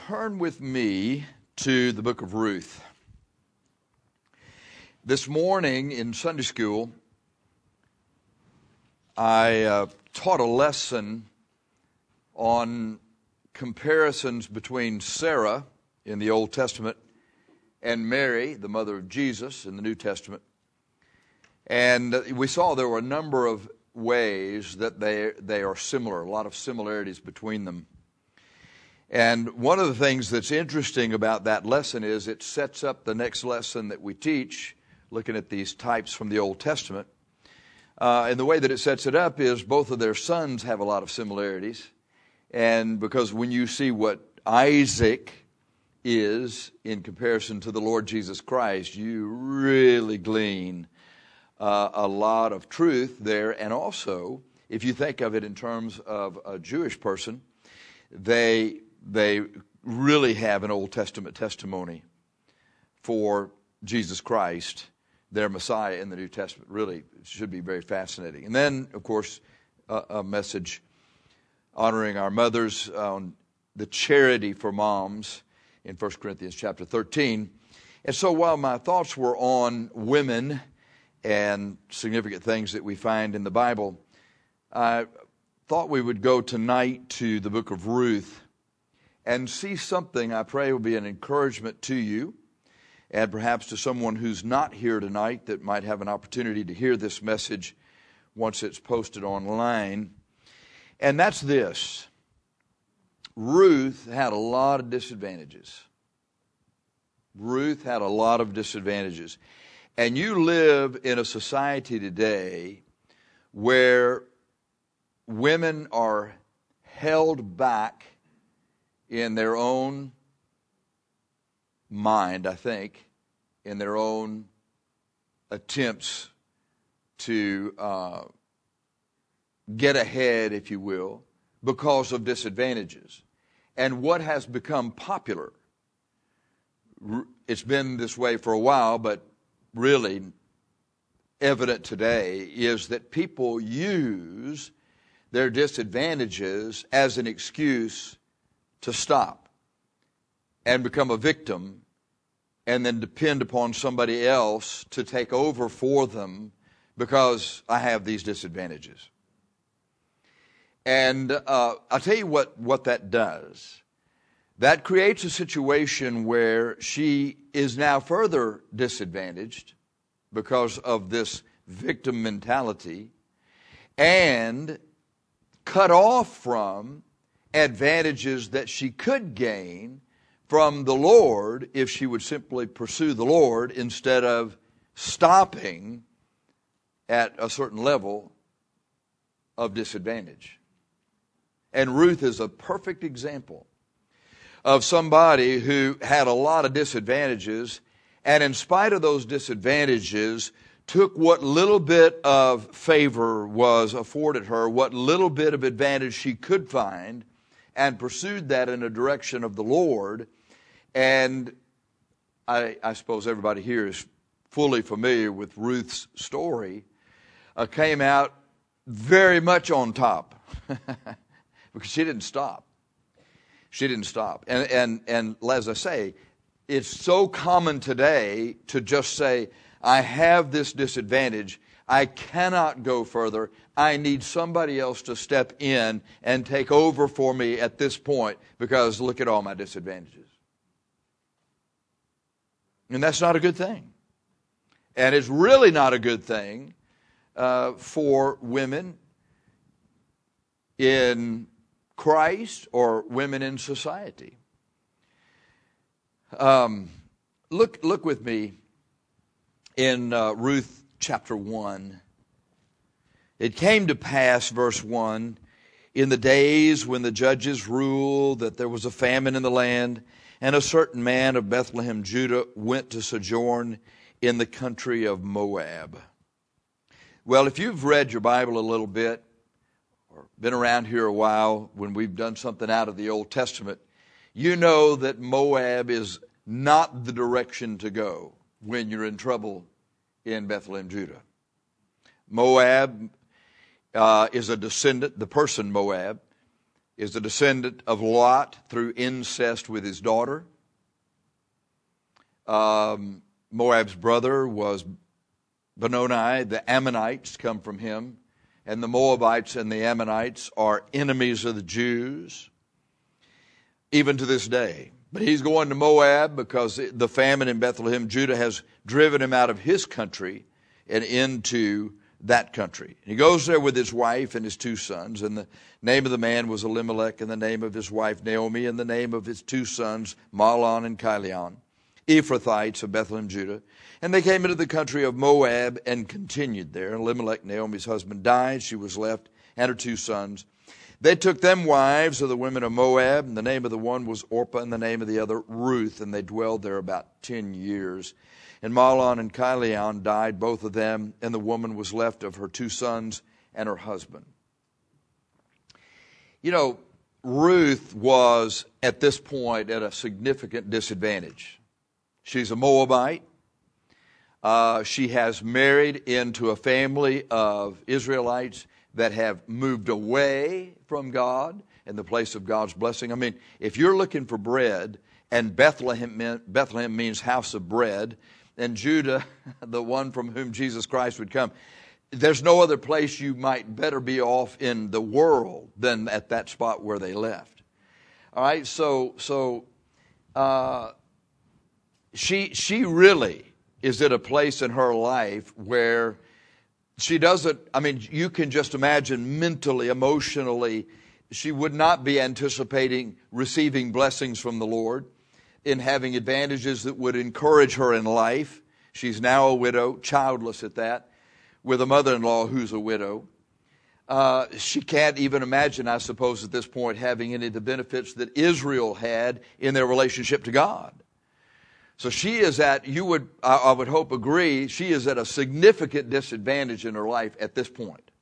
turn with me to the book of Ruth. This morning in Sunday school, I taught a lesson on comparisons between Sarah in the Old Testament and Mary, the mother of Jesus, in the New Testament. And we saw there were a number of ways that they are similar, a lot of similarities between them. And one of the things that's interesting about that lesson is it sets up the next lesson that we teach, looking at these types from the Old Testament. And the way that it sets it up is both of their sons have a lot of similarities. And because when you see what Isaac is in comparison to the Lord Jesus Christ, you really glean a lot of truth there. And also, if you think of it in terms of a Jewish person, they really have an Old Testament testimony for Jesus Christ, their Messiah in the New Testament. Really, it should be very fascinating. And then, of course, a message honoring our mothers on the charity for moms in 1 Corinthians chapter 13. And so while my thoughts were on women and significant things that we find in the Bible, I thought we would go tonight to the book of Ruth and see something I pray will be an encouragement to you and perhaps to someone who's not here tonight that might have an opportunity to hear this message once it's posted online. And that's this. Ruth had a lot of disadvantages. Ruth had a lot of disadvantages. And you live in a society today where women are held back in their own mind, I think, in their own attempts to get ahead, if you will, because of disadvantages. And what has become popular, it's been this way for a while, but really evident today, is that people use their disadvantages as an excuse to stop and become a victim and then depend upon somebody else to take over for them because I have these disadvantages. And I'll tell you what that does. That creates a situation where she is now further disadvantaged because of this victim mentality and cut off from advantages that she could gain from the Lord if she would simply pursue the Lord instead of stopping at a certain level of disadvantage. And Ruth is a perfect example of somebody who had a lot of disadvantages and in spite of those disadvantages took what little bit of favor was afforded her, what little bit of advantage she could find, and pursued that in a direction of the Lord. And I suppose everybody here is fully familiar with Ruth's story, came out very much on top because she didn't stop. She didn't stop. And as I say, it's so common today to just say, I have this disadvantage. I cannot go further. I need somebody else to step in and take over for me at this point because look at all my disadvantages. And that's not a good thing. And it's really not a good thing for women in Christ or women in society. Look with me in Ruth chapter 1. It came to pass, verse 1, in the days when the judges ruled that there was a famine in the land, and a certain man of Bethlehem, Judah, went to sojourn in the country of Moab. Well, if you've read your Bible a little bit, or been around here a while when we've done something out of the Old Testament, you know that Moab is not the direction to go when you're in trouble in Bethlehem, Judah. Moab is a descendant, the person Moab is a descendant of Lot through incest with his daughter. Moab's brother was Benoni. The Ammonites come from him. And the Moabites and the Ammonites are enemies of the Jews, even to this day. But he's going to Moab because the famine in Bethlehem, Judah, has driven him out of his country and into that country. He goes there with his wife and his 2 sons, and the name of the man was Elimelech, and the name of his wife Naomi, and the name of his 2 sons Mahlon and Chilion, Ephrathites of Bethlehem, Judah. And they came into the country of Moab and continued there. And Elimelech, Naomi's husband, died. She was left and her 2 sons. They took them wives of the women of Moab, and the name of the one was Orpah, and the name of the other Ruth, and they dwelled there about 10 years. And Mahlon and Chilion died, both of them, and the woman was left of her 2 sons and her husband. You know, Ruth was, at this point, at a significant disadvantage. She's a Moabite. She has married into a family of Israelites that have moved away from God and the place of God's blessing. I mean, if you're looking for bread, and Bethlehem means house of bread, and Judah, the one from whom Jesus Christ would come, there's no other place you might better be off in the world than at that spot where they left. All right, so she really is at a place in her life where she doesn't, I mean, you can just imagine mentally, emotionally, she would not be anticipating receiving blessings from the Lord, in having advantages that would encourage her in life. She's now a widow, childless at that, with a mother-in-law who's a widow. She can't even imagine, I suppose, at this point, having any of the benefits that Israel had in their relationship to God. So she is at, I would hope agree, she is at a significant disadvantage in her life at this point.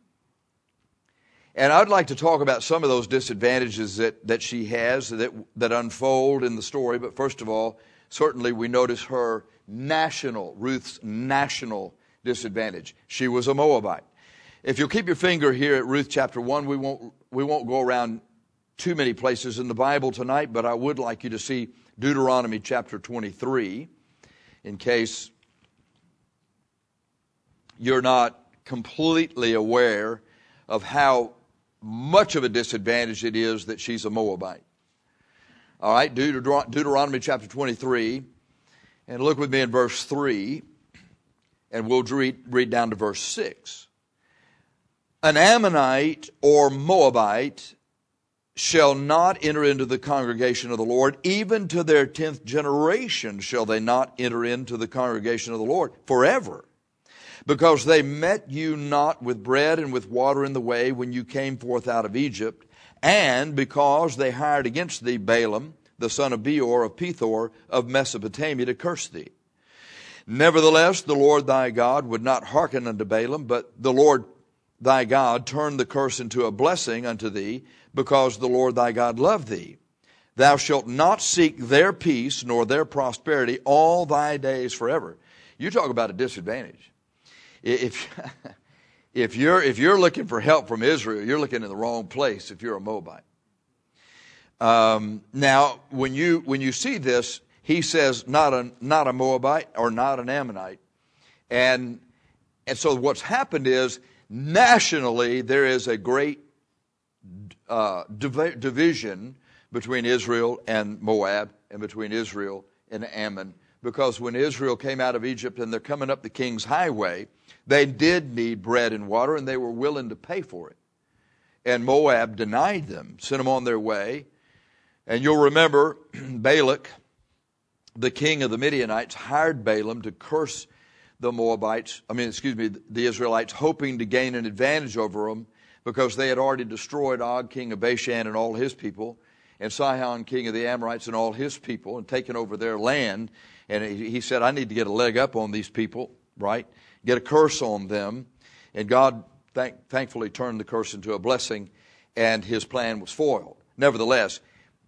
And I'd like to talk about some of those disadvantages that she has that unfold in the story. But first of all, certainly we notice Ruth's national disadvantage. She was a Moabite. If you'll keep your finger here at Ruth chapter 1, we won't go around too many places in the Bible tonight, but I would like you to see Deuteronomy chapter 23, in case you're not completely aware of how much of a disadvantage it is that she's a Moabite. All right, Deuteronomy chapter 23, and look with me in verse 3, and we'll read down to verse 6. An Ammonite or Moabite shall not enter into the congregation of the Lord, even to their 10th generation shall they not enter into the congregation of the Lord forever. Because they met you not with bread and with water in the way when you came forth out of Egypt, and because they hired against thee Balaam, the son of Beor of Pethor of Mesopotamia, to curse thee. Nevertheless, the Lord thy God would not hearken unto Balaam, but the Lord thy God turned the curse into a blessing unto thee, because the Lord thy God loved thee. Thou shalt not seek their peace nor their prosperity all thy days forever. You talk about a disadvantage. If you're looking for help from Israel, you're looking in the wrong place if you're a Moabite. Now, when you see this, he says not a Moabite or not an Ammonite, and so what's happened is nationally there is a great division between Israel and Moab and between Israel and Ammon, because when Israel came out of Egypt and they're coming up the King's Highway, they did need bread and water, and they were willing to pay for it. And Moab denied them, sent them on their way. And you'll remember Balak, the king of the Midianites, hired Balaam to curse the the Israelites, hoping to gain an advantage over them, because they had already destroyed Og, king of Bashan, and all his people, and Sihon, king of the Amorites, and all his people, and taken over their land. And he said, I need to get a leg up on these people, right? Get a curse on them. And God thankfully turned the curse into a blessing, and his plan was foiled. Nevertheless,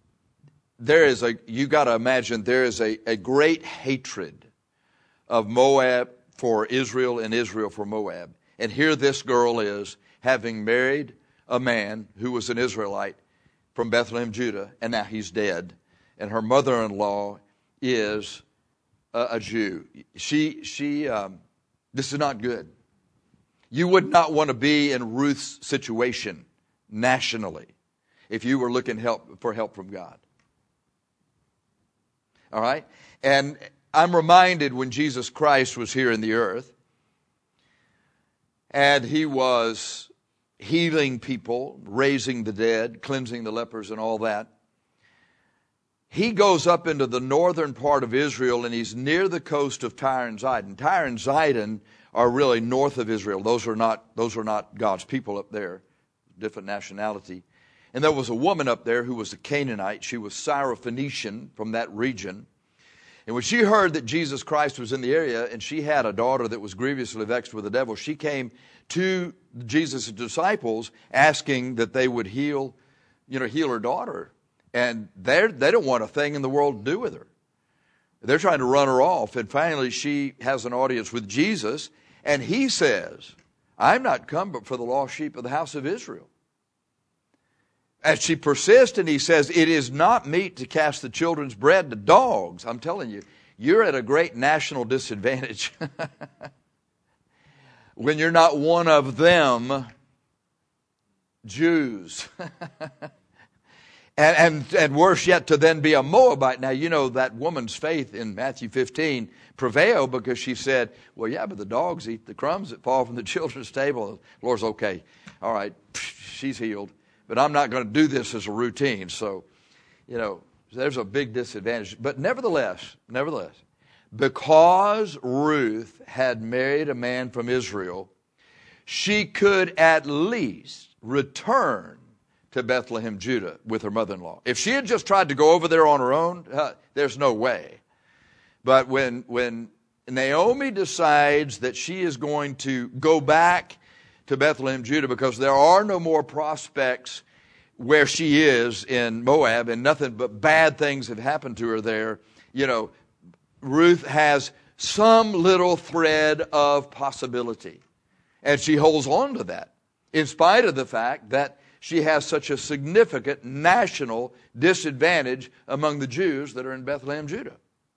you got to imagine there is a great hatred of Moab for Israel and Israel for Moab. And here this girl is, having married a man who was an Israelite, from Bethlehem, Judah, and now he's dead. And her mother-in-law is a Jew. This is not good. You would not want to be in Ruth's situation nationally if you were looking for help from God. All right? And I'm reminded when Jesus Christ was here in the earth, and he was healing people, raising the dead, cleansing the lepers and all that. He goes up into the northern part of Israel, and he's near the coast of Tyre and Zidon. Tyre and Zidon are really north of Israel. Those are not God's people up there, different nationality. And there was a woman up there who was a Canaanite. She was Syrophoenician from that region. And when she heard that Jesus Christ was in the area, and she had a daughter that was grievously vexed with the devil, she came to Jesus' disciples asking that they would heal her daughter. And they don't want a thing in the world to do with her. They're trying to run her off. And finally she has an audience with Jesus, and he says, I'm not come but for the lost sheep of the house of Israel. As she persists, and he says, it is not meet to cast the children's bread to dogs. I'm telling you, you're at a great national disadvantage when you're not one of them Jews. And worse yet, to then be a Moabite. Now, you know that woman's faith in Matthew 15 prevailed because she said, well, yeah, but the dogs eat the crumbs that fall from the children's table. The Lord's okay. All right, she's healed. But I'm not going to do this as a routine. So, there's a big disadvantage. But nevertheless, because Ruth had married a man from Israel, she could at least return to Bethlehem, Judah, with her mother-in-law. If she had just tried to go over there on her own, there's no way. But when Naomi decides that she is going to go back to Bethlehem, Judah, because there are no more prospects where she is in Moab, and nothing but bad things have happened to her there, Ruth has some little thread of possibility. And she holds on to that, in spite of the fact that she has such a significant national disadvantage among the Jews that are in Bethlehem, Judah.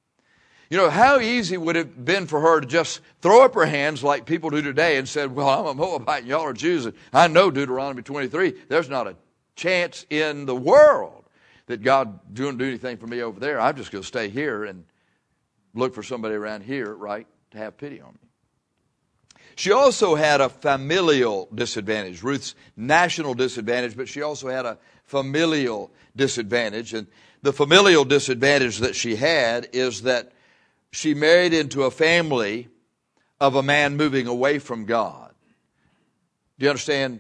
How easy would it have been for her to just throw up her hands like people do today and said, well, I'm a Moabite and y'all are Jews, and I know Deuteronomy 23. There's not a chance in the world that God doesn't do anything for me over there. I'm just going to stay here and look for somebody around here, right, to have pity on me. She also had a familial disadvantage. Ruth's national disadvantage, but she also had a familial disadvantage. And the familial disadvantage that she had is that she married into a family of a man moving away from God. Do you understand?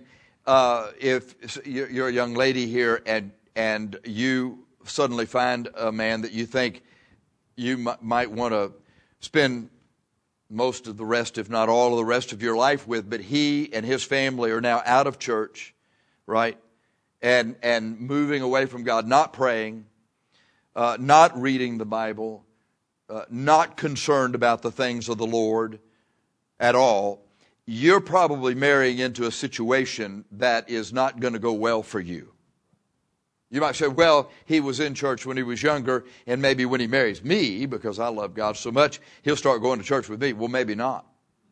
If you're a young lady here and you suddenly find a man that you think you might want to spend most of the rest, if not all of the rest of your life with, but he and his family are now out of church, right? And moving away from God, not praying, not reading the Bible, not concerned about the things of the Lord at all. You're probably marrying into a situation that is not going to go well for you. You might say, well, he was in church when he was younger, and maybe when he marries me, because I love God so much, he'll start going to church with me. Well, maybe not.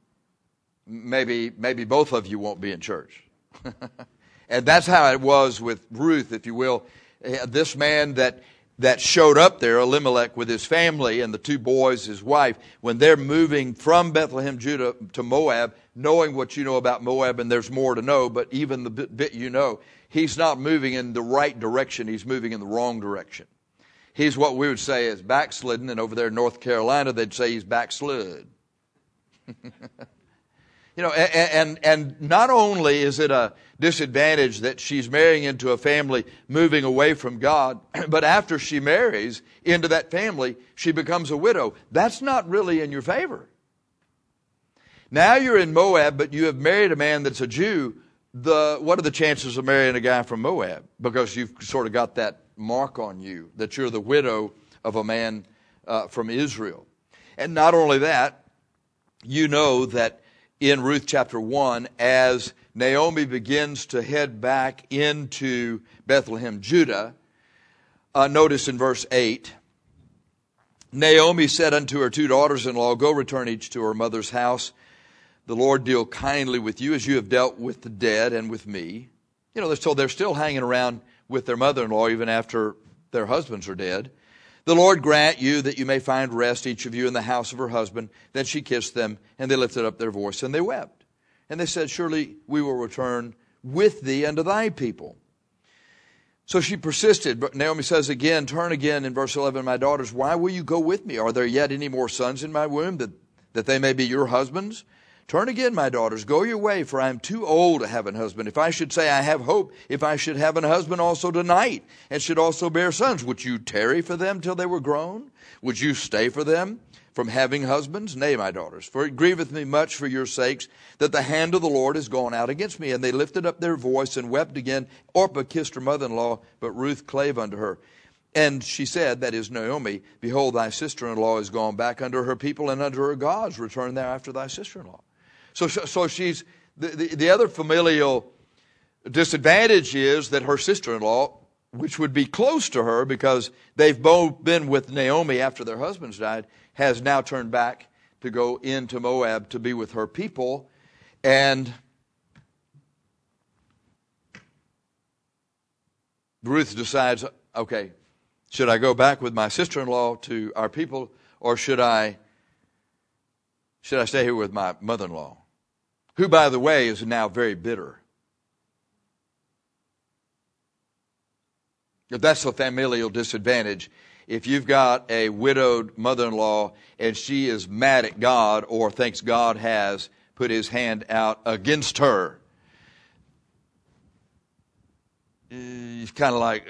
Maybe both of you won't be in church. And that's how it was with Ruth, if you will. This man that showed up there, Elimelech, with his family and the two boys, his wife, when they're moving from Bethlehem, Judah to Moab, knowing what you know about Moab, and there's more to know, but even the bit you know, he's not moving in the right direction. He's moving in the wrong direction. He's what we would say is backslidden, and over there in North Carolina, they'd say he's backslid. And not only is it a disadvantage that she's marrying into a family moving away from God, but after she marries into that family, she becomes a widow. That's not really in your favor. Now you're in Moab, but you have married a man that's a Jew. What are the chances of marrying a guy from Moab? Because you've sort of got that mark on you, that you're the widow of a man from Israel. And not only that, you know that in Ruth chapter 1 as Naomi begins to head back into Bethlehem, Judah. Notice in verse 8, Naomi said unto her 2 daughters-in-law, Go return each to her mother's house. The Lord deal kindly with you as you have dealt with the dead and with me. They're still hanging around with their mother-in-law even after their husbands are dead. The Lord grant you that you may find rest, each of you, in the house of her husband. Then she kissed them, and they lifted up their voice, and they wept. And they said, Surely we will return with thee unto thy people. So she persisted. But Naomi says again, turn again in verse 11, My daughters, why will you go with me? Are there yet any more sons in my womb that they may be your husbands? Turn again, my daughters, go your way, for I am too old to have an husband. If I should say I have hope, if I should have an husband also tonight, and should also bear sons, would you tarry for them till they were grown? Would you stay for them from having husbands? Nay, my daughters, for it grieveth me much for your sakes, that the hand of the Lord is gone out against me. And they lifted up their voice and wept again. Orpah kissed her mother-in-law, but Ruth clave unto her. And she said, that is Naomi, Behold, thy sister-in-law is gone back unto her people and unto her gods. Return there after thy sister-in-law. So she's the other familial disadvantage is that her sister-in-law, which would be close to her because they've both been with Naomi after their husbands died, has now turned back to go into Moab to be with her people. And Ruth decides, okay, should I go back with my sister-in-law to our people, or should I stay here with my mother-in-law? Who, by the way, is now very bitter. That's a familial disadvantage. If you've got a widowed mother-in-law and she is mad at God or thinks God has put his hand out against her, it's kind of like,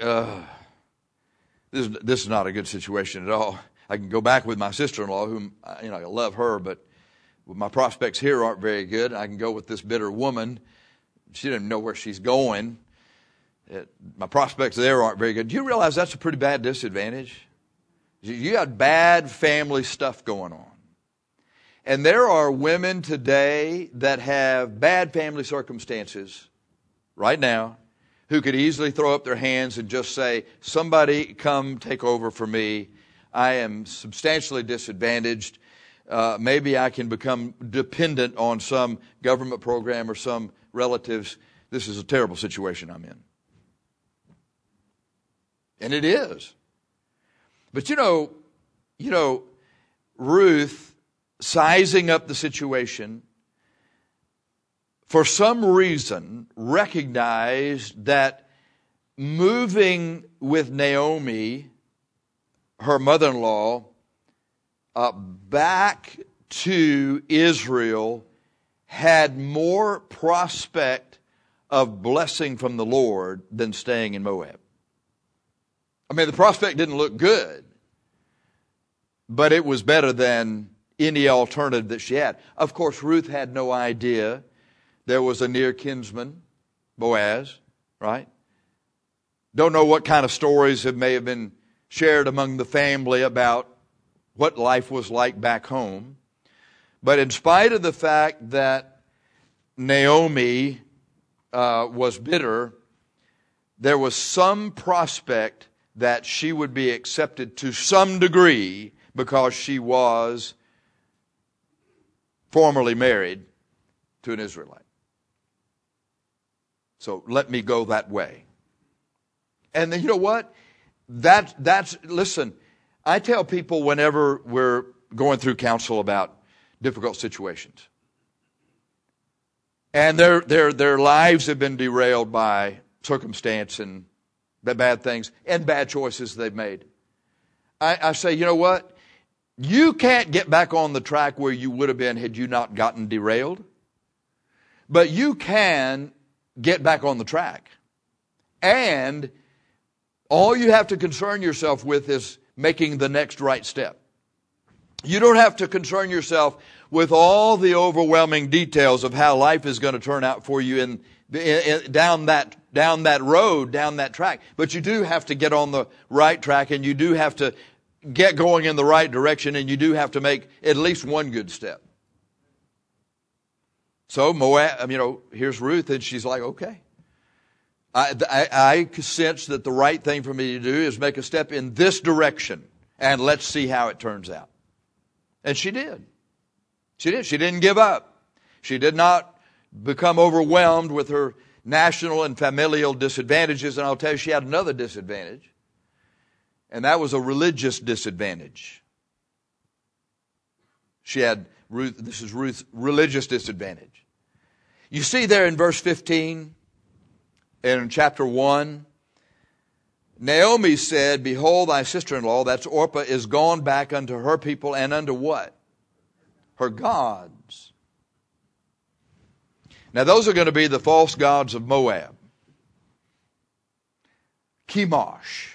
this is not a good situation at all. I can go back with my sister-in-law, whom I love her, but my prospects here aren't very good. I can go with this bitter woman. She doesn't know where she's going. My prospects there aren't very good. Do you realize that's a pretty bad disadvantage? You got bad family stuff going on. And there are women today that have bad family circumstances right now who could easily throw up their hands and just say, somebody come take over for me. I am substantially disadvantaged. Maybe I can become dependent on some government program or some relatives. This is a terrible situation I'm in. And it is. But Ruth, sizing up the situation, for some reason recognized that moving with Naomi, her mother-in-law, back to Israel had more prospect of blessing from the Lord than staying in Moab. I mean, the prospect didn't look good, but it was better than any alternative that she had. Of course, Ruth had no idea there was a near kinsman, Boaz, right? Don't know what kind of stories may have been shared among the family about what life was like back home. But in spite of the fact that Naomi was bitter, there was some prospect that she would be accepted to some degree because she was formerly married to an Israelite. So let me go that way. And then you know what? Listen, I tell people whenever we're going through counsel about difficult situations, and their lives have been derailed by circumstance and the bad things and bad choices they've made, I say, you know what? You can't get back on the track where you would have been had you not gotten derailed. But you can get back on the track. And all you have to concern yourself with is making the next right step. You don't have to concern yourself with all the overwhelming details of how life is going to turn out for you down that road, down that track. But you do have to get on the right track, and you do have to get going in the right direction, and you do have to make at least one good step. So Moab, here's Ruth, and she's like, okay. I sense that the right thing for me to do is make a step in this direction, and let's see how it turns out. And she did. She did. She didn't give up. She did not become overwhelmed with her national and familial disadvantages. And I'll tell you, she had another disadvantage, and that was a religious disadvantage. She had Ruth's religious disadvantage. You see there in verse 15, in chapter 1, Naomi said, behold, thy sister-in-law, that's Orpah, is gone back unto her people and unto what? Her gods. Now those are going to be the false gods of Moab. Chemosh.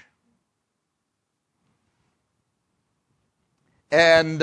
And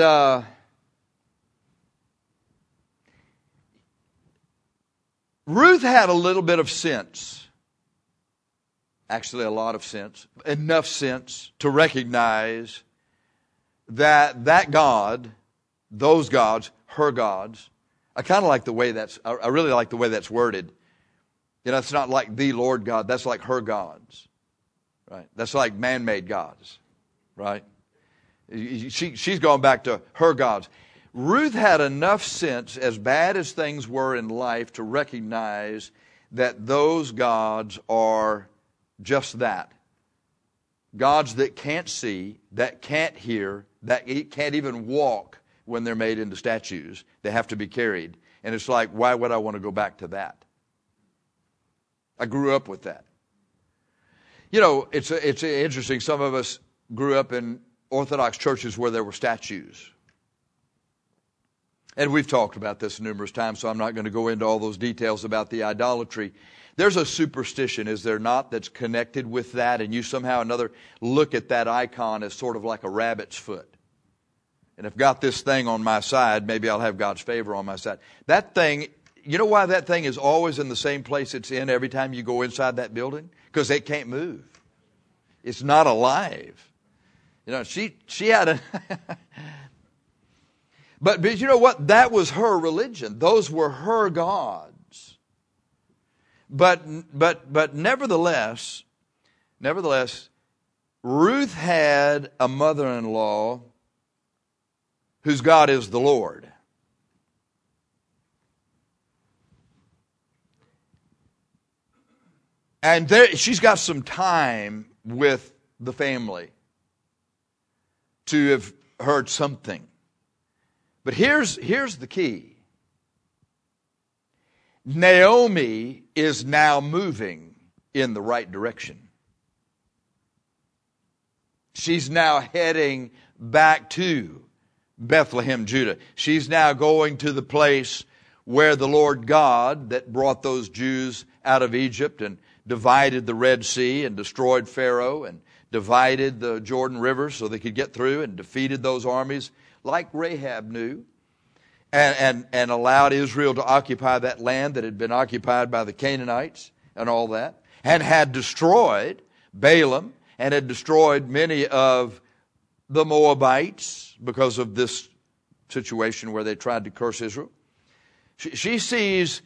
Ruth had a little bit of sense. Actually, a lot of sense. Enough sense to recognize that God, those gods, her gods, I kind of like the way I really like the way that's worded. It's not like the Lord God. That's like her gods. Right? That's like man-made gods. Right? She's gone back to her gods. Ruth had enough sense, as bad as things were in life, to recognize that those gods are just that. Gods that can't see, that can't hear, that can't even walk when they're made into statues. They have to be carried. And it's like, why would I want to go back to that? I grew up with that. It's interesting. Some of us grew up in Orthodox churches where there were statues. And we've talked about this numerous times, so I'm not going to go into all those details about the idolatry. There's a superstition, is there not, that's connected with that, and you somehow or another look at that icon as sort of like a rabbit's foot. And if I've got this thing on my side, maybe I'll have God's favor on my side. That thing, you know why that thing is always in the same place it's in every time you go inside that building? Because it can't move. It's not alive. She had a... But you know what? That was her religion. Those were her gods. But nevertheless, Ruth had a mother-in-law whose God is the Lord. And she's got some time with the family to have heard something. But here's the key. Naomi is now moving in the right direction. She's now heading back to Bethlehem, Judah. She's now going to the place where the Lord God that brought those Jews out of Egypt and divided the Red Sea and destroyed Pharaoh and divided the Jordan River so they could get through and defeated those armies like Rahab knew, and allowed Israel to occupy that land that had been occupied by the Canaanites and all that, and had destroyed Balaam and had destroyed many of the Moabites because of this situation where they tried to curse Israel. She sees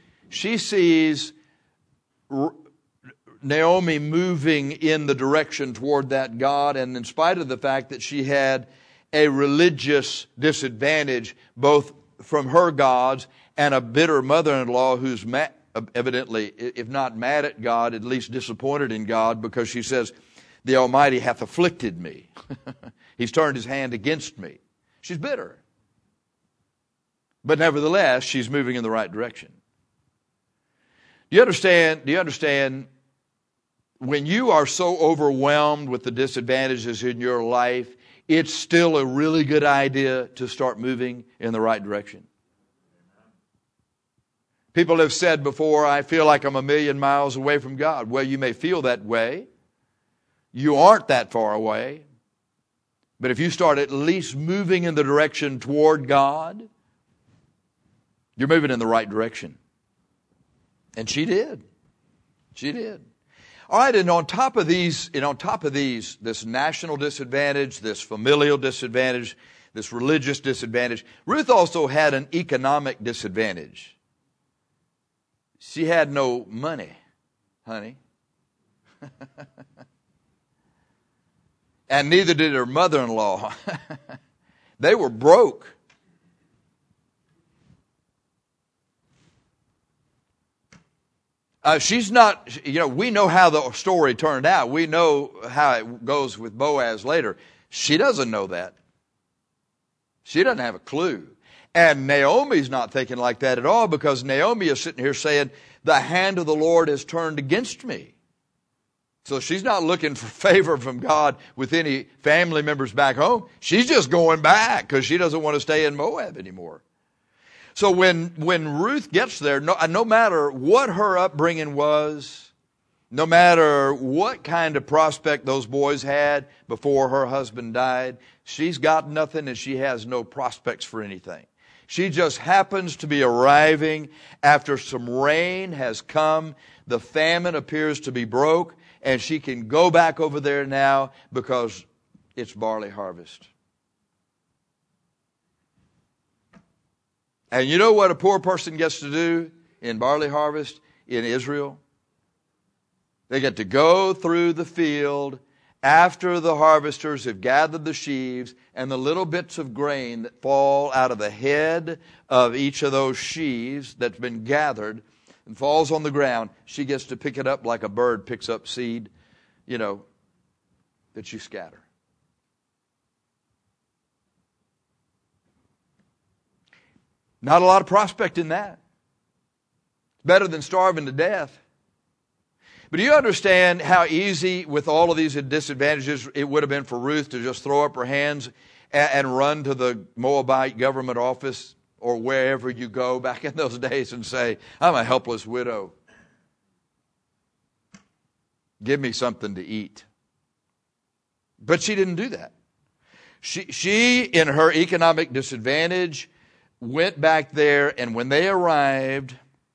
Naomi moving in the direction toward that God, and in spite of the fact that she had a religious disadvantage both from her gods and a bitter mother-in-law who's evidently, if not mad at God, at least disappointed in God, because she says, the Almighty hath afflicted me. He's turned his hand against me. She's bitter. But nevertheless, she's moving in the right direction. Do you understand when you are so overwhelmed with the disadvantages in your life, it's still a really good idea to start moving in the right direction? People have said before, I feel like I'm 1,000,000 miles away from God. Well, you may feel that way. You aren't that far away. But if you start at least moving in the direction toward God, you're moving in the right direction. And she did. She did. All right, and on top of these, this national disadvantage, this familial disadvantage, this religious disadvantage, Ruth also had an economic disadvantage. She had no money, honey. And neither did her mother-in-law. They were broke. She's not, we know how the story turned out. We know how it goes with Boaz later. She doesn't know that. She doesn't have a clue. And Naomi's not thinking like that at all, because Naomi is sitting here saying, the hand of the Lord has turned against me. So she's not looking for favor from God with any family members back home. She's just going back because she doesn't want to stay in Moab anymore. So when Ruth gets there, no matter what her upbringing was, no matter what kind of prospect those boys had before her husband died, she's got nothing and she has no prospects for anything. She just happens to be arriving after some rain has come. The famine appears to be broke, and she can go back over there now because it's barley harvest. And you know what a poor person gets to do in barley harvest in Israel? They get to go through the field after the harvesters have gathered the sheaves, and the little bits of grain that fall out of the head of each of those sheaves that's been gathered and falls on the ground, she gets to pick it up like a bird picks up seed, that you scatter. Not a lot of prospect in that. Better than starving to death. But do you understand how easy, with all of these disadvantages, it would have been for Ruth to just throw up her hands and run to the Moabite government office or wherever you go back in those days and say, I'm a helpless widow. Give me something to eat. But she didn't do that. She, in her economic disadvantage, went back there, and when they arrived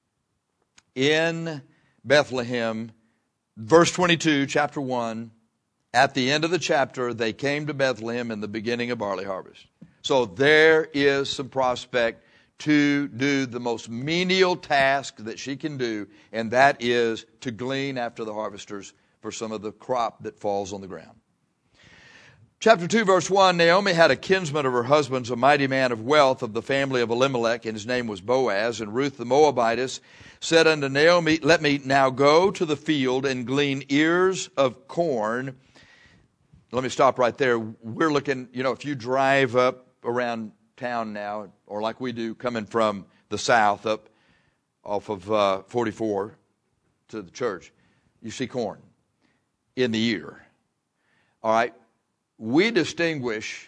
in Bethlehem, verse 22, chapter 1, at the end of the chapter, they came to Bethlehem in the beginning of barley harvest. So there is some prospect to do the most menial task that she can do, and that is to glean after the harvesters for some of the crop that falls on the ground. Chapter 2, verse 1, Naomi had a kinsman of her husband's, a mighty man of wealth of the family of Elimelech, and his name was Boaz. And Ruth the Moabitess said unto Naomi, let me now go to the field and glean ears of corn. Let me stop right there. We're looking, if you drive up around town now, or like we do coming from the south up off of 44 to the church, you see corn in the ear. All right. We distinguish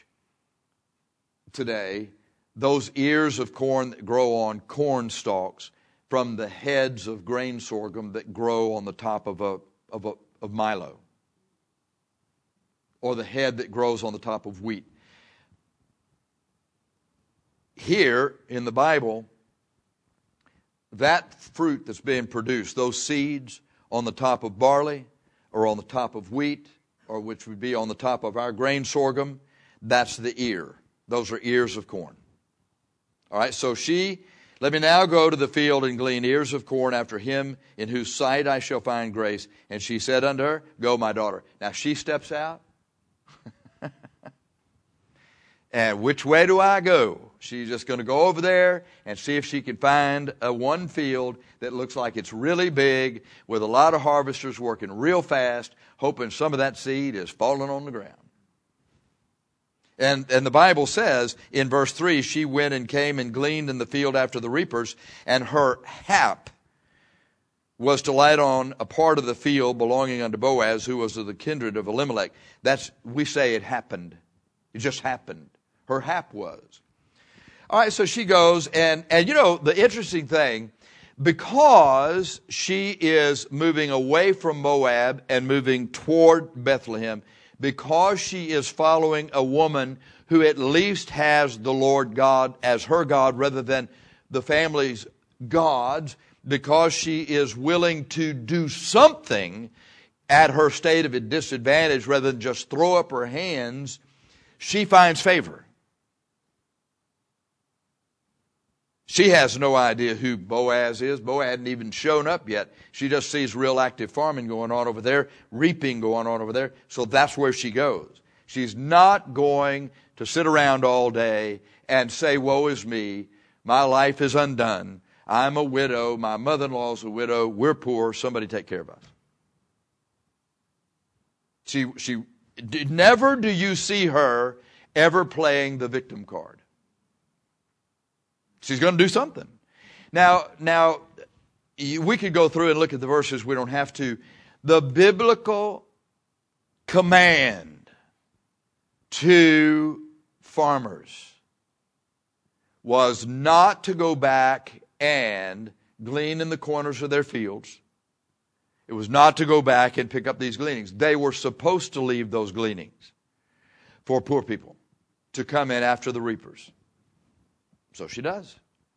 today those ears of corn that grow on corn stalks from the heads of grain sorghum that grow on the top of milo, or the head that grows on the top of wheat. Here in the Bible, that fruit that's being produced, those seeds on the top of barley or on the top of wheat, or which would be on the top of our grain sorghum, that's the ear. Those are ears of corn. All right, so let me now go to the field and glean ears of corn after him in whose sight I shall find grace. And she said unto her, go, my daughter. Now she steps out. And which way do I go? She's just going to go over there and see if she can find one field that looks like it's really big with a lot of harvesters working real fast, hoping some of that seed is falling on the ground. And the Bible says in verse 3, she went and came and gleaned in the field after the reapers, and her hap was to light on a part of the field belonging unto Boaz, who was of the kindred of Elimelech. We say it happened. It just happened. Her hap was. All right, so she goes, and the interesting thing, because she is moving away from Moab and moving toward Bethlehem, because she is following a woman who at least has the Lord God as her God rather than the family's gods, because she is willing to do something at her state of a disadvantage rather than just throw up her hands, she finds favor. She has no idea who Boaz is. Boaz hadn't even shown up yet. She just sees real active farming going on over there, reaping going on over there. So that's where she goes. She's not going to sit around all day and say, woe is me. My life is undone. I'm a widow. My mother-in-law's a widow. We're poor. Somebody take care of us. Never do you see her ever playing the victim card. She's going to do something. Now, we could go through and look at the verses. We don't have to. The biblical command to farmers was not to go back and glean in the corners of their fields. It was not to go back and pick up these gleanings. They were supposed to leave those gleanings for poor people to come in after the reapers. So she does.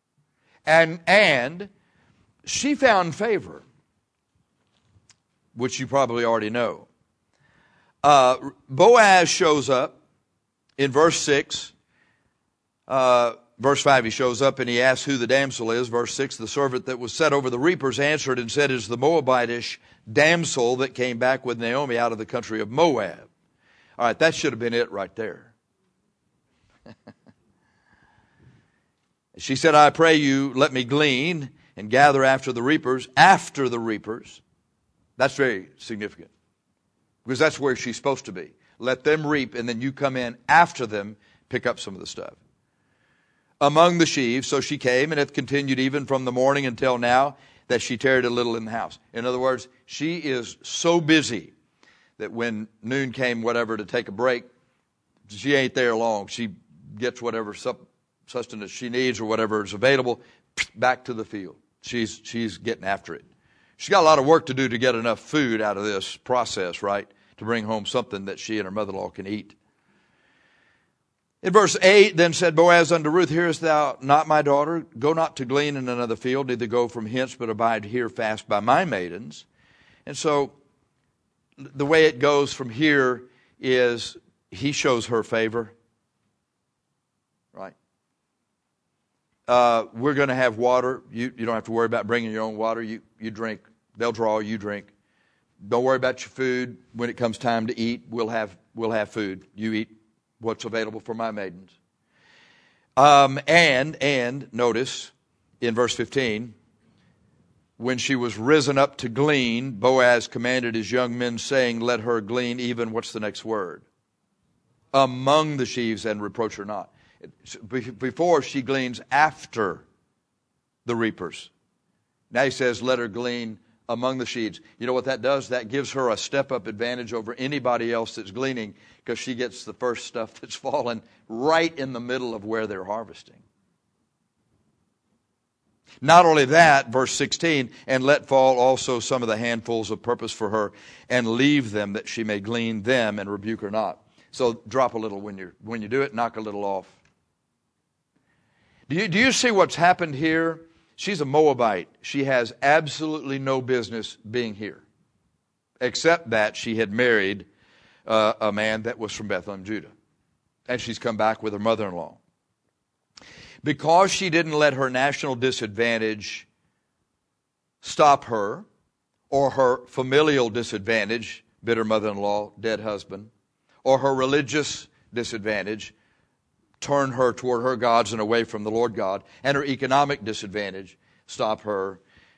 And she found favor, which you probably already know. Boaz shows up in verse 6. Verse 5, he shows up and he asks who the damsel is. Verse 6, the servant that was set over the reapers answered and said, it is the Moabitish damsel that came back with Naomi out of the country of Moab. All right, that should have been it right there. She said, I pray you, let me glean and gather after the reapers. After the reapers. That's very significant. Because that's where she's supposed to be. Let them reap, and then you come in after them, pick up some of the stuff. Among the sheaves, so she came, and hath continued even from the morning until now, that she tarried a little in the house. In other words, she is so busy that when noon came, whatever, to take a break, she ain't there long. She gets whatever sustenance she needs or whatever is available, back to the field. She's getting after it. She's got a lot of work to do to get enough food out of this process, right? To bring home something that she and her mother-in-law can eat. In verse 8, then said Boaz unto Ruth, hearest thou not, my daughter? Go not to glean in another field, neither go from hence, but abide here fast by my maidens. And so the way it goes from here is he shows her favor. Right? We're going to have water. You don't have to worry about bringing your own water. You drink. They'll draw, you drink. Don't worry about your food. When it comes time to eat, we'll have food. You eat what's available for my maidens. And notice in verse 15, when she was risen up to glean, Boaz commanded his young men, saying, let her glean even, what's the next word? Among the sheaves, and reproach her not. Before, she gleans after the reapers. Now he says, let her glean among the sheaves. You know what that does? That gives her a step-up advantage over anybody else that's gleaning, because she gets the first stuff that's fallen right in the middle of where they're harvesting. Not only that, verse 16, and let fall also some of the handfuls of purpose for her, and leave them that she may glean them, and rebuke her not. So drop a little when you do it, knock a little off. Do you see what's happened here? She's a Moabite. She has absolutely no business being here, except that she had married a man that was from Bethlehem, Judah. And she's come back with her mother-in-law. Because she didn't let her national disadvantage stop her, or her familial disadvantage, bitter mother-in-law, dead husband, or her religious disadvantage, turn her toward her gods and away from the Lord God, and her economic disadvantage stop her,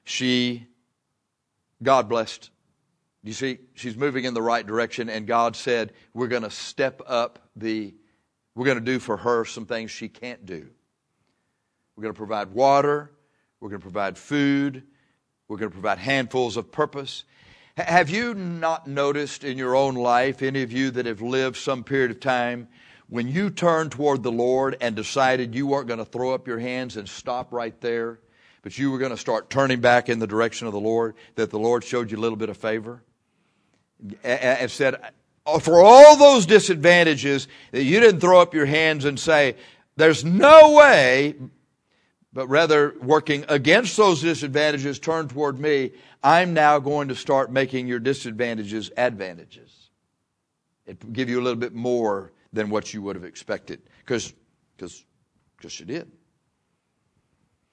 God blessed. You see, she's moving in the right direction, and God said, we're going to step up we're going to do for her some things she can't do. We're going to provide water, we're going to provide food, we're going to provide handfuls of purpose. Have you not noticed in your own life, any of you that have lived some period of time, when you turned toward the Lord and decided you weren't going to throw up your hands and stop right there, but you were going to start turning back in the direction of the Lord, that the Lord showed you a little bit of favor? And said, for all those disadvantages, that you didn't throw up your hands and say, there's no way, but rather working against those disadvantages, turn toward me. I'm now going to start making your disadvantages advantages. It will give you a little bit more than what you would have expected, because you did.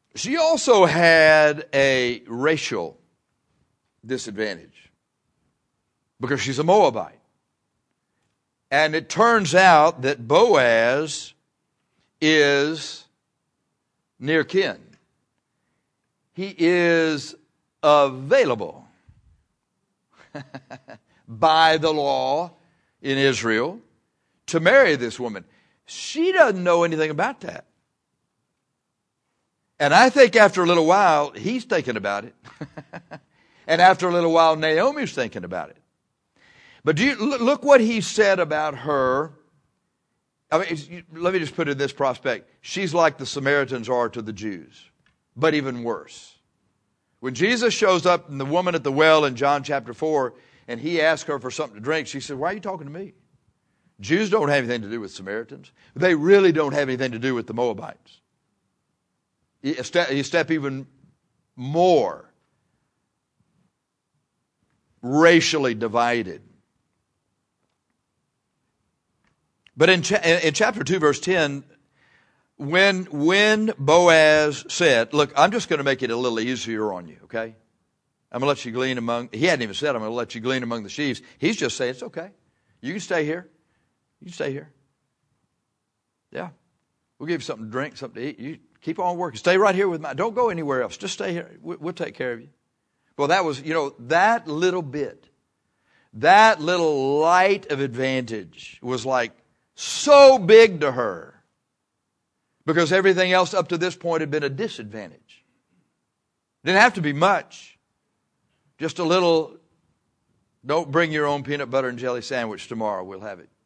She also had a racial disadvantage because she's a Moabite. And it turns out that Boaz is near kin. He is available by the law in Israel to marry this woman. She doesn't know anything about that. And I think after a little while, he's thinking about it. And after a little while, Naomi's thinking about it. But look what he said about her. I mean, let me just put it in this prospect. She's like the Samaritans are to the Jews, but even worse. When Jesus shows up and the woman at the well in John chapter 4, and he asks her for something to drink, she said, "Why are you talking to me? Jews don't have anything to do with Samaritans. They really don't have anything to do with the Moabites." You step even more racially divided. But in chapter 2, verse 10, when Boaz said, "Look, I'm just going to make it a little easier on you, okay? I'm going to let you glean among," he hadn't even said, "I'm going to let you glean among the sheaves." He's just saying, "It's okay. You can stay here. You can stay here. Yeah. We'll give you something to drink, something to eat. You keep on working. Stay right here with me. Don't go anywhere else. Just stay here. We'll take care of you." Well, that was, that little bit, that little light of advantage was like so big to her because everything else up to this point had been a disadvantage. Didn't have to be much. Just a little, "Don't bring your own peanut butter and jelly sandwich tomorrow. We'll have it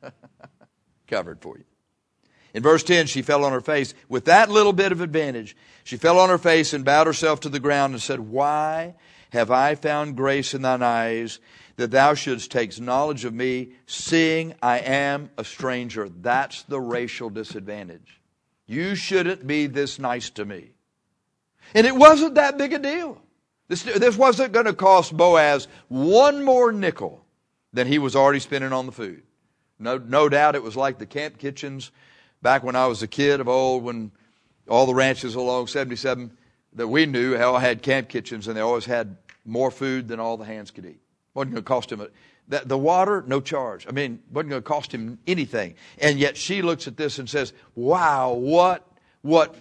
covered for you." In verse 10, she fell on her face. With that little bit of advantage, she fell on her face and bowed herself to the ground and said, "Why have I found grace in thine eyes, that thou shouldst take knowledge of me, seeing I am a stranger?" That's the racial disadvantage. You shouldn't be this nice to me. And it wasn't that big a deal. This wasn't going to cost Boaz one more nickel than he was already spending on the food. No doubt it was like the camp kitchens back when I was a kid of old, when all the ranches along 77 that we knew all had camp kitchens, and they always had more food than all the hands could eat. Wasn't going to cost him the water, no charge. I mean, wasn't going to cost him anything. And yet she looks at this and says, "Wow, what,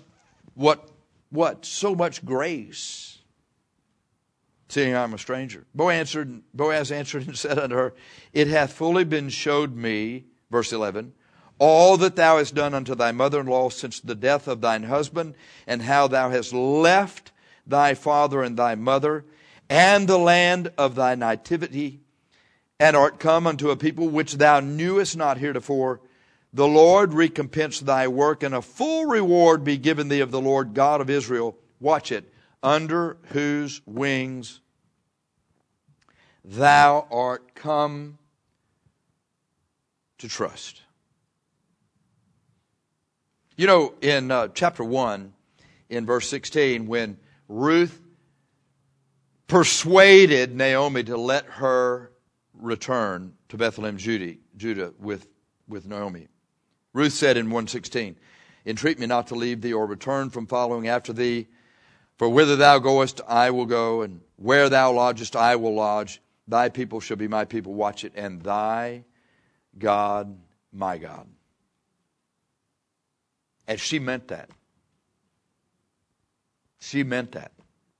so much grace, seeing I'm a stranger." Boaz answered and said unto her, "It hath fully been showed me," verse 11, "all that thou hast done unto thy mother-in-law since the death of thine husband, and how thou hast left thy father and thy mother, and the land of thy nativity, and art come unto a people which thou knewest not heretofore. The Lord recompense thy work, and a full reward be given thee of the Lord God of Israel." Watch it. "Under whose wings thou art come to trust." In chapter 1, in verse 16, when Ruth persuaded Naomi to let her return to Bethlehem, Judah with Naomi, Ruth said in 1:16, "Entreat me not to leave thee or return from following after thee. For whither thou goest, I will go, and where thou lodgest, I will lodge. Thy people shall be my people." Watch it. "And thy God, my God." And she meant that. She meant that.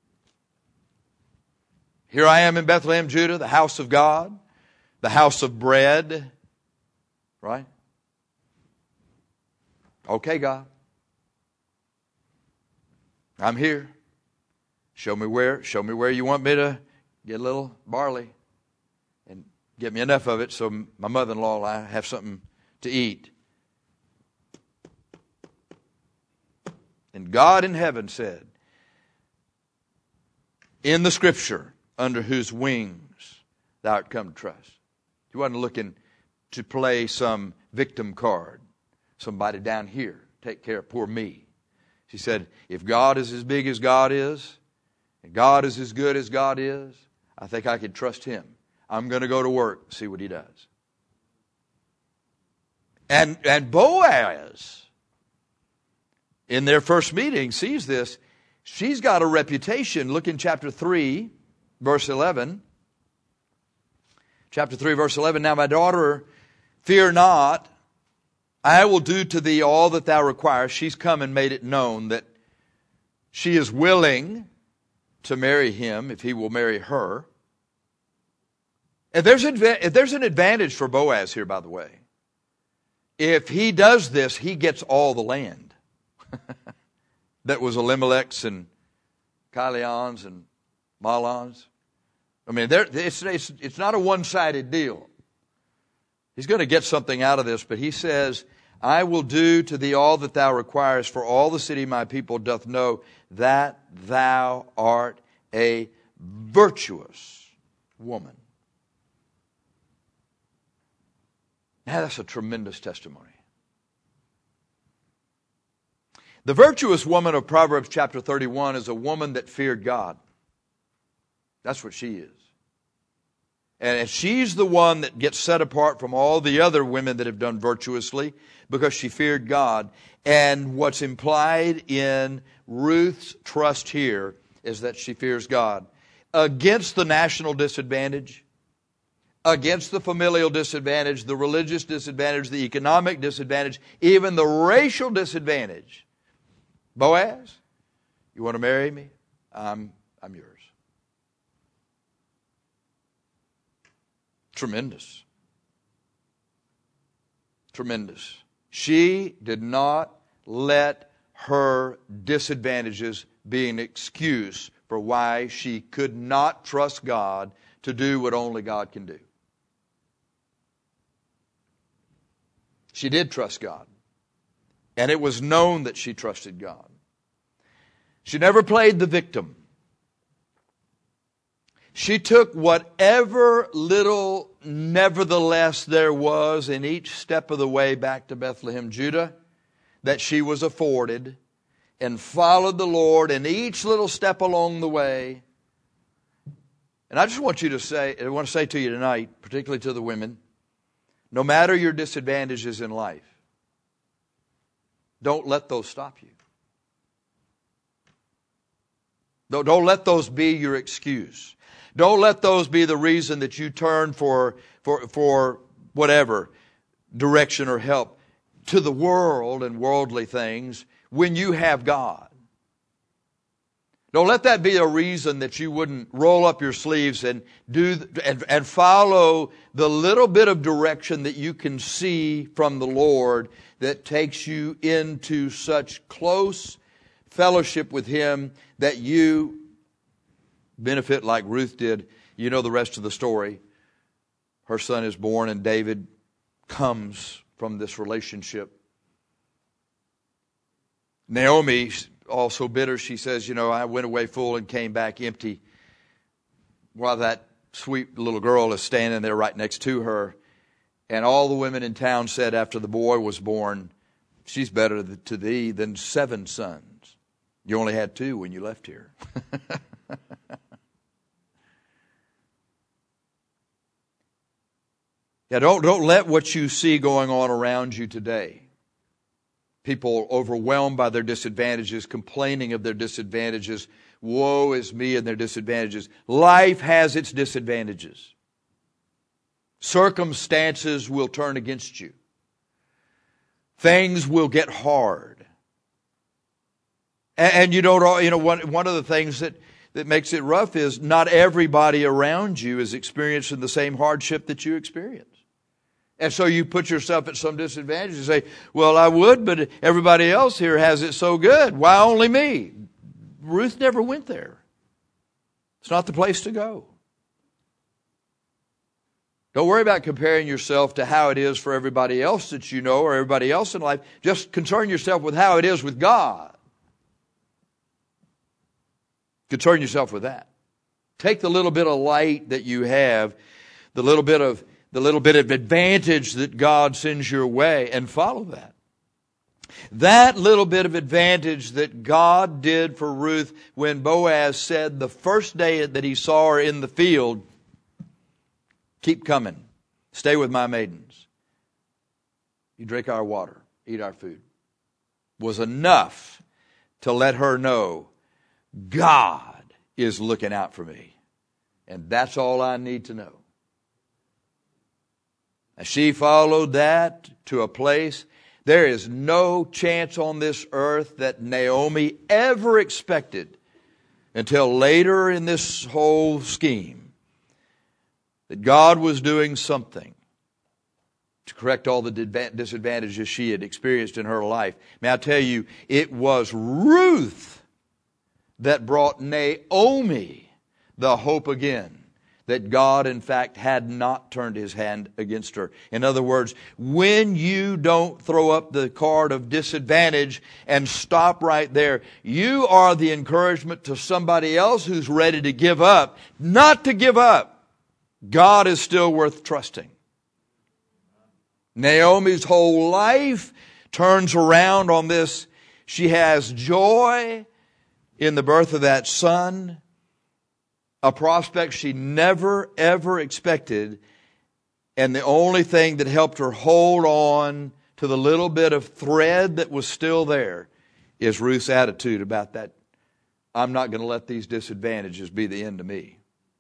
Here I am in Bethlehem, Judah, the house of God, the house of bread. Right? Okay, God. I'm here. Show me where you want me to get a little barley and get me enough of it so my mother-in-law and I have something to eat. And God in heaven said, in the Scripture, "Under whose wings thou art come to trust." He wasn't looking to play some victim card. Somebody down here, take care of poor me. She said, if God is as big as God is, and God is as good as God is, I think I can trust Him. I'm going to go to work, see what He does. And Boaz, in their first meeting, sees this, she's got a reputation. Look in chapter 3, verse 11. Chapter 3, verse 11. Now, my daughter, fear not. I will do to thee all that thou requirest. She's come and made it known that she is willing to marry him if he will marry her. And there's an advantage for Boaz here, by the way. If he does this, he gets all the land that was Elimelech's and Chilion's and Mahlon's. I mean, it's not a one-sided deal. He's going to get something out of this, but he says, I will do to thee all that thou requirest, for all the city my people doth know that thou art a virtuous woman. Now that's a tremendous testimony. The virtuous woman of Proverbs chapter 31 is a woman that feared God. That's what she is. And she's the one that gets set apart from all the other women that have done virtuously because she feared God. And what's implied in Ruth's trust here is that she fears God. Against the national disadvantage, against the familial disadvantage, the religious disadvantage, the economic disadvantage, even the racial disadvantage. Boaz, you want to marry me? I'm yours. Tremendous. Tremendous. She did not let her disadvantages be an excuse for why she could not trust God to do what only God can do. She did trust God. And it was known that she trusted God. She never played the victim. She took whatever little nevertheless there was in each step of the way back to Bethlehem, Judah, that she was afforded, and followed the Lord in each little step along the way. And I just want to say to you tonight, particularly to the women, no matter your disadvantages in life, don't let those stop you. Don't let those be your excuse. Don't let those be the reason that you turn for whatever direction or help to the world and worldly things when you have God. Don't let that be a reason that you wouldn't roll up your sleeves and follow the little bit of direction that you can see from the Lord that takes you into such close fellowship with Him that you benefit like Ruth did. You know the rest of the story. Her son is born and David comes from this relationship. Naomi, also bitter, she says, I went away full and came back empty. While that sweet little girl is standing there right next to her. And all the women in town said after the boy was born, she's better to thee than 7 sons. You only had 2 when you left here. Yeah, don't let what you see going on around you today, people overwhelmed by their disadvantages, complaining of their disadvantages, woe is me and their disadvantages. Life has its disadvantages. Circumstances will turn against you. Things will get hard. And one of the things that makes it rough is not everybody around you is experiencing the same hardship that you experience. And so you put yourself at some disadvantage and say, well, I would, but everybody else here has it so good. Why only me? Ruth never went there. It's not the place to go. Don't worry about comparing yourself to how it is for everybody else that you know or everybody else in life. Just concern yourself with how it is with God. Concern yourself with that. Take the little bit of light that you have, the little bit of advantage that God sends your way, and follow that. That little bit of advantage that God did for Ruth when Boaz said the first day that he saw her in the field, keep coming, stay with my maidens. You drink our water, eat our food, was enough to let her know God is looking out for me. And that's all I need to know. And she followed that to a place. There is no chance on this earth that Naomi ever expected until later in this whole scheme that God was doing something to correct all the disadvantages she had experienced in her life. May I tell you, it was Ruth that brought Naomi the hope again that God, in fact, had not turned His hand against her. In other words, when you don't throw up the card of disadvantage and stop right there, you are the encouragement to somebody else who's ready to give up, not to give up. God is still worth trusting. Naomi's whole life turns around on this. She has joy in the birth of that son, a prospect she never, ever expected. And the only thing that helped her hold on to the little bit of thread that was still there is Ruth's attitude about that. I'm not going to let these disadvantages be the end of me.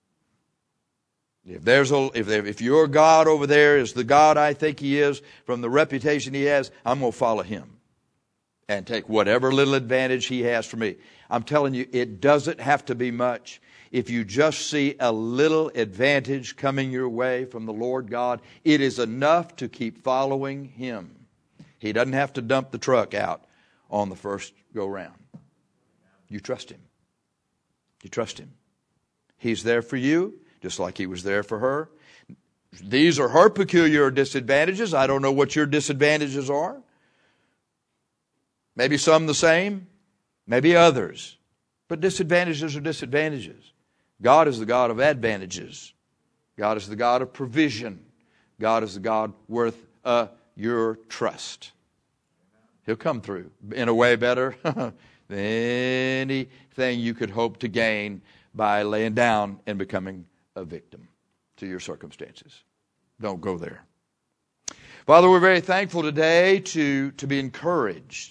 If your God over there is the God I think He is, from the reputation He has, I'm going to follow Him and take whatever little advantage He has for me. I'm telling you, it doesn't have to be much. If you just see a little advantage coming your way from the Lord God, it is enough to keep following Him. He doesn't have to dump the truck out on the first go round. You trust Him. You trust Him. He's there for you, just like He was there for her. These are her peculiar disadvantages. I don't know what your disadvantages are. Maybe some the same, maybe others. But disadvantages are disadvantages. God is the God of advantages. God is the God of provision. God is the God worth your trust. He'll come through in a way better than anything you could hope to gain by laying down and becoming a victim to your circumstances. Don't go there. Father, we're very thankful today to be encouraged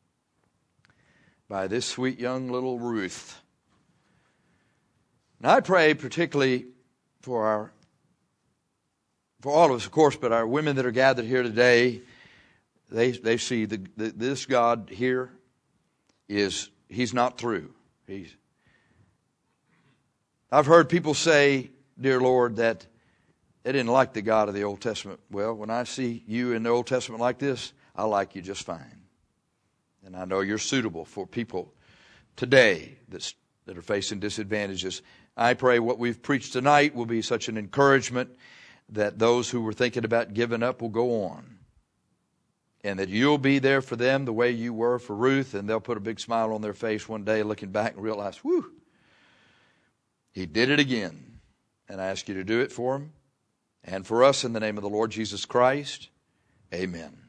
by this sweet young little Ruth. And I pray particularly for all of us, of course, but our women that are gathered here today, they see this God here He's not through. I've heard people say, dear Lord, that they didn't like the God of the Old Testament. Well, when I see you in the Old Testament like this, I like you just fine. And I know you're suitable for people today that are facing disadvantages. I pray what we've preached tonight will be such an encouragement that those who were thinking about giving up will go on. And that you'll be there for them the way you were for Ruth, and they'll put a big smile on their face one day looking back and realize, whew, He did it again. And I ask you to do it for them and for us in the name of the Lord Jesus Christ. Amen.